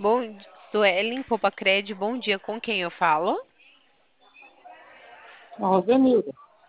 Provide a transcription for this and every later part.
Bom, Suelen Popacred, bom dia. Com quem eu falo? Rosenilda.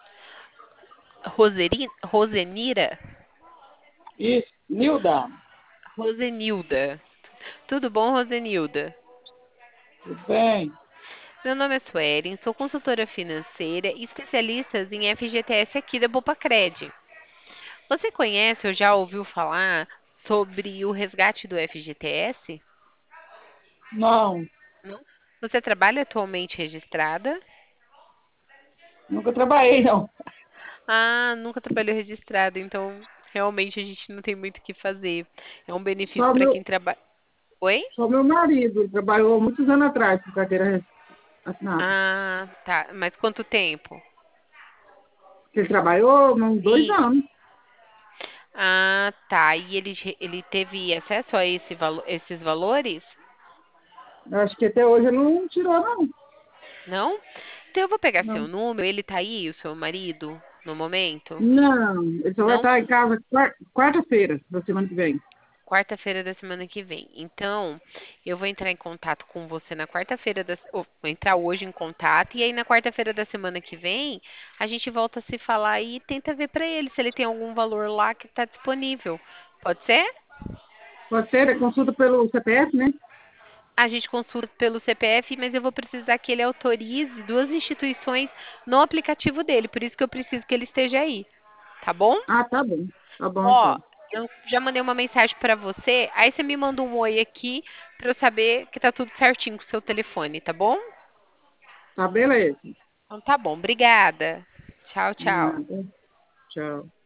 Rosenira? Isso, Nilda. Rosenilda. Tudo bom, Rosenilda? Tudo bem? Meu nome é Suelen, sou consultora financeira e especialista em FGTS aqui da Popacred. Você conhece ou já ouviu falar sobre o resgate do FGTS? Não, Não? Você trabalha atualmente registrada? nunca trabalhei, não. Ah, nunca trabalhou registrada, então realmente a gente não tem muito o que fazer. É um benefício Só para meu, quem trabalha. Oi? só meu marido. Ele trabalhou muitos anos atrás com carteira assinada. Ah, tá. Mas quanto tempo? Ele trabalhou uns 2 Sim. anos. Ah, tá. E ele teve acesso a esses valores? Eu acho que até hoje ele não tirou, não. Não? Então eu vou pegar seu Não, número. Ele tá aí, o seu marido, no momento? não. Ele só vai Não? estar em casa quarta-feira da semana que vem. Quarta-feira da semana que vem. Então, eu vou entrar em contato com você na quarta-feira vou entrar hoje em contato e aí na quarta-feira da semana que vem, a gente volta a se falar e tenta ver para ele se ele tem algum valor lá que está disponível. Pode ser? Pode ser, ele consulta pelo CPF, né? A gente consulta pelo CPF, mas eu vou precisar que ele autorize duas instituições no aplicativo dele, por isso que eu preciso que ele esteja aí, tá bom? Ah, tá bom. Tá bom, Ó, então. eu já mandei uma mensagem pra você, aí você me manda um oi aqui pra eu saber que tá tudo certinho com o seu telefone, tá bom? Tá beleza. Então tá bom, obrigada. Tchau, tchau. Nada. Tchau.